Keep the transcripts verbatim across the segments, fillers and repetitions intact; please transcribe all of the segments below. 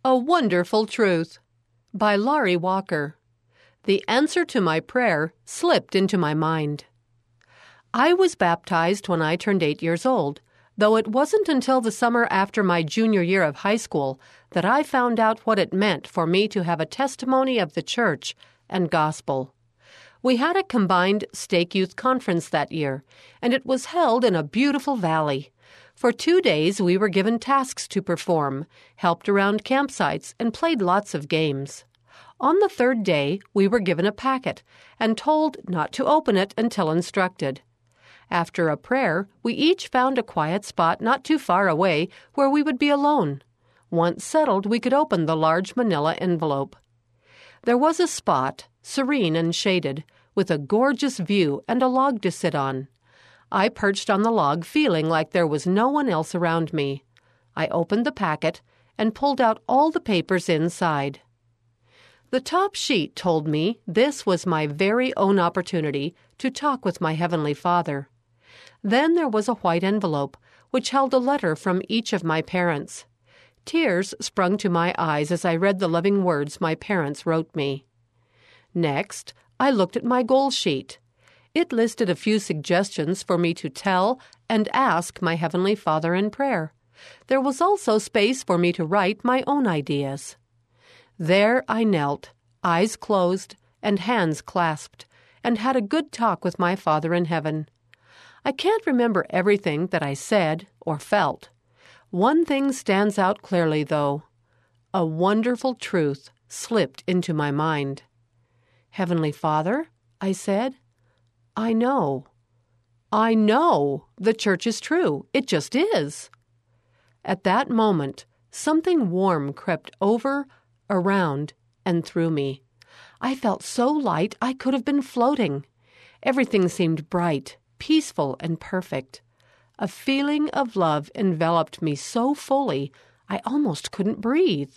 A Wonderful Truth by Laurie Walker. The answer to my prayer slipped into my mind. I was baptized when I turned eight years old, though it wasn't until the summer after my junior year of high school that I found out what it meant for me to have a testimony of the church and gospel. We had a combined Stake Youth Conference that year, and it was held in a beautiful valley. For two days, we were given tasks to perform, helped around campsites, and played lots of games. On the third day, we were given a packet and told not to open it until instructed. After a prayer, we each found a quiet spot not too far away where we would be alone. Once settled, we could open the large manila envelope. There was a spot, serene and shaded, with a gorgeous view and a log to sit on. I perched on the log, feeling like there was no one else around me. I opened the packet and pulled out all the papers inside. The top sheet told me this was my very own opportunity to talk with my Heavenly Father. Then there was a white envelope, which held a letter from each of my parents. Tears sprung to my eyes as I read the loving words my parents wrote me. Next, I looked at my goal sheet. It listed a few suggestions for me to tell and ask my Heavenly Father in prayer. There was also space for me to write my own ideas. There I knelt, eyes closed and hands clasped, and had a good talk with my Father in heaven. I can't remember everything that I said or felt. One thing stands out clearly, though. A wonderful truth slipped into my mind. "Heavenly Father," I said, I know. I know the church is true. It just is. At that moment, something warm crept over, around, and through me. I felt so light I could have been floating. Everything seemed bright, peaceful, and perfect. A feeling of love enveloped me so fully I almost couldn't breathe.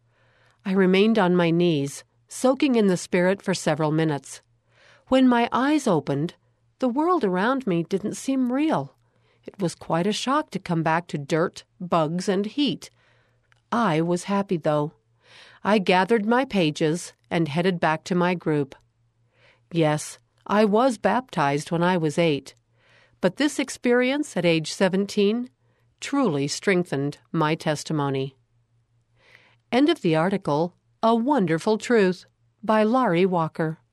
I remained on my knees, soaking in the Spirit for several minutes. When my eyes opened, the world around me didn't seem real. It was quite a shock to come back to dirt, bugs, and heat. I was happy, though. I gathered my pages and headed back to my group. Yes, I was baptized when I was eight, but this experience at age seventeen truly strengthened my testimony. End of the article, A Wonderful Truth by Laurie Walker.